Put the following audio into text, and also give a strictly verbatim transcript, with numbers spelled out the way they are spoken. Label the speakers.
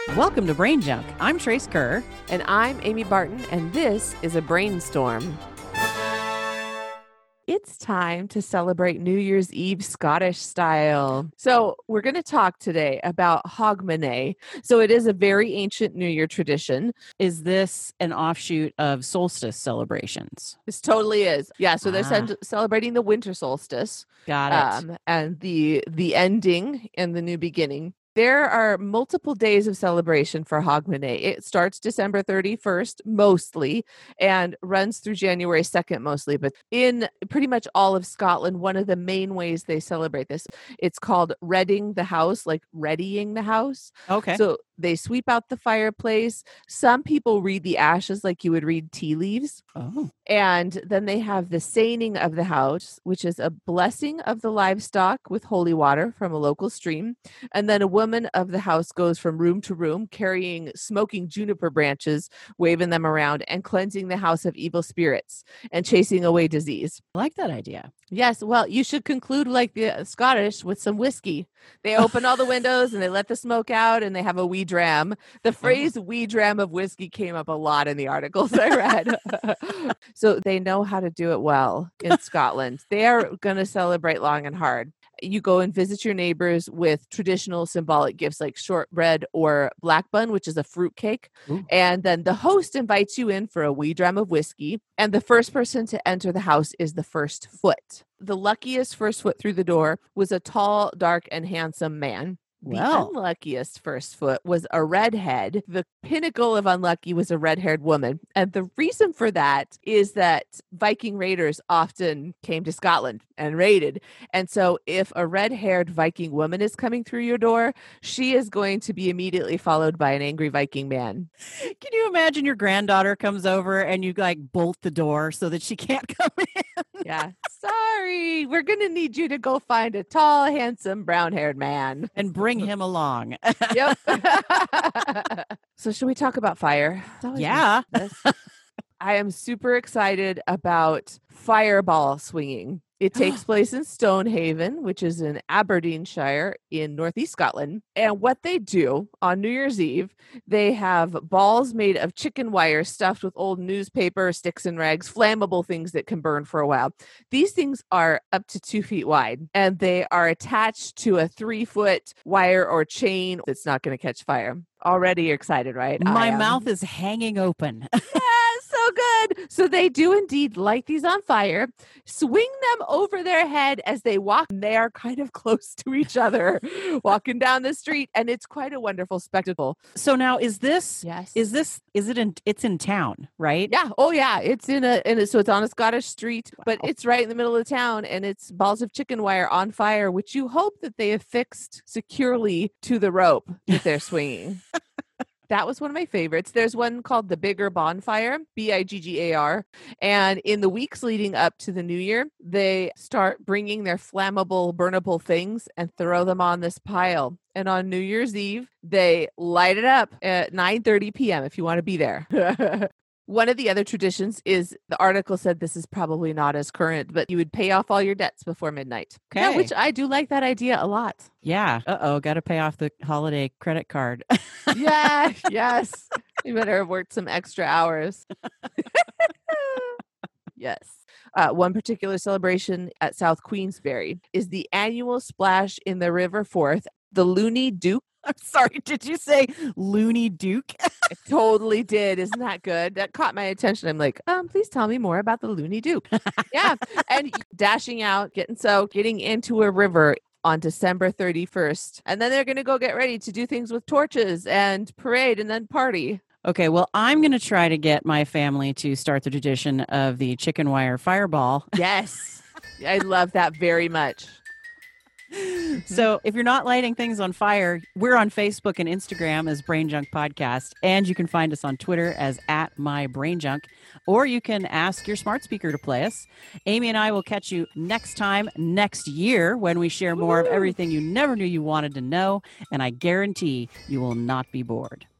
Speaker 1: Welcome to Brain Junk. I'm Trace Kerr.
Speaker 2: And I'm Amy Barton, and this is a brainstorm. It's time to celebrate New Year's Eve Scottish style. So we're going to talk today about Hogmanay. So it is a very ancient New Year tradition.
Speaker 1: Is this an offshoot of solstice celebrations?
Speaker 2: This totally is. Yeah, so they're
Speaker 1: Ah.
Speaker 2: ce- celebrating the winter solstice.
Speaker 1: Got it.
Speaker 2: Um, and the the ending and the new beginning. There are multiple days of celebration for Hogmanay. It starts December thirty-first mostly and runs through January second mostly. But in pretty much all of Scotland, one of the main ways they celebrate this, it's called redding the house, like readying the house.
Speaker 1: Okay.
Speaker 2: So they sweep out the fireplace. Some people read the ashes like you would read tea leaves.
Speaker 1: Oh.
Speaker 2: And then they have the seining of the house, which is a blessing of the livestock with holy water from a local stream. And then a woman of the house goes from room to room carrying smoking juniper branches, waving them around and cleansing the house of evil spirits and chasing away disease.
Speaker 1: I like that idea.
Speaker 2: Yes, well, you should conclude like the uh, Scottish with some whiskey. They open all the windows and they let the smoke out and they have a wee dram. The phrase wee dram of whiskey came up a lot in the articles I read. So they know how to do it well in Scotland. They are going to celebrate long and hard. You go and visit your neighbors with traditional symbolic gifts like shortbread or black bun, which is a fruit cake.
Speaker 1: Ooh.
Speaker 2: And then the host invites you in for a wee dram of whiskey. And the first person to enter the house is the first foot. The luckiest first foot through the door was a tall, dark, and handsome man. The
Speaker 1: Well.
Speaker 2: unluckiest first foot was a redhead. The pinnacle of unlucky was a red-haired woman. And the reason for that is that Viking raiders often came to Scotland and raided. And so if a red-haired Viking woman is coming through your door, she is going to be immediately followed by an angry Viking man.
Speaker 1: Can you imagine your granddaughter comes over and you like bolt the door so that she can't come in?
Speaker 2: Yeah. Sorry. We're going to need you to go find a tall, handsome, brown-haired man.
Speaker 1: And bring him along.
Speaker 2: Yep. So should we talk about fire? It's always
Speaker 1: Yeah.
Speaker 2: this. I am super excited about fireball swinging. It takes place in Stonehaven, which is in Aberdeenshire in northeast Scotland. And what they do on New Year's Eve, they have balls made of chicken wire stuffed with old newspaper, sticks and rags, flammable things that can burn for a while. These things are up to two feet wide, and they are attached to a three-foot wire or chain that's not going to catch fire. Already you're excited, right?
Speaker 1: My
Speaker 2: I am.
Speaker 1: mouth is hanging open.
Speaker 2: Yeah, so good. So they do indeed light these on fire, swing them over their head as they walk. They are kind of close to each other walking down the street, and it's quite a wonderful spectacle.
Speaker 1: So now is this
Speaker 2: Yes.
Speaker 1: is this is it in it's in town, right?
Speaker 2: Yeah. Oh, yeah. It's in a, in a, so it's on a Scottish street, but
Speaker 1: Wow.
Speaker 2: it's right in the middle of town, and it's balls of chicken wire on fire, which you hope that they have fixed securely to the rope that they're swinging. That was one of my favorites. There's one called the Bigger Bonfire, B I G G A R. And in the weeks leading up to the new year, they start bringing their flammable, burnable things and throw them on this pile. And on New Year's Eve, they light it up at nine thirty p.m. if you want to be there. One of the other traditions is the article said this is probably not as current, but you would pay off all your debts before midnight. Yeah,
Speaker 1: Okay.
Speaker 2: which I do like that idea a lot.
Speaker 1: Yeah. Uh-oh, got to pay off the holiday credit card.
Speaker 2: Yeah, yes. You better have worked some extra hours. Yes. Uh, one particular celebration at South Queensberry is the annual splash in the River Forth, the Looney Duke.
Speaker 1: I'm sorry, did you say Looney Duke?
Speaker 2: I totally did. Isn't that good? That caught my attention. I'm like, um, please tell me more about the Looney Duke. Yeah. And dashing out, getting soaked, getting into a river on December thirty-first. And then they're going to go get ready to do things with torches and parade and then party.
Speaker 1: Okay, well, I'm going to try to get my family to start the tradition of the chicken wire fireball.
Speaker 2: Yes. I love that very much.
Speaker 1: So if you're not lighting things on fire, we're on Facebook and Instagram as Brain Junk Podcast, and you can find us on Twitter as at My Brain Junk, or you can ask your smart speaker to play us. Amy and I will catch you next time next year when we share more of everything you never knew you wanted to know, and I guarantee you will not be bored.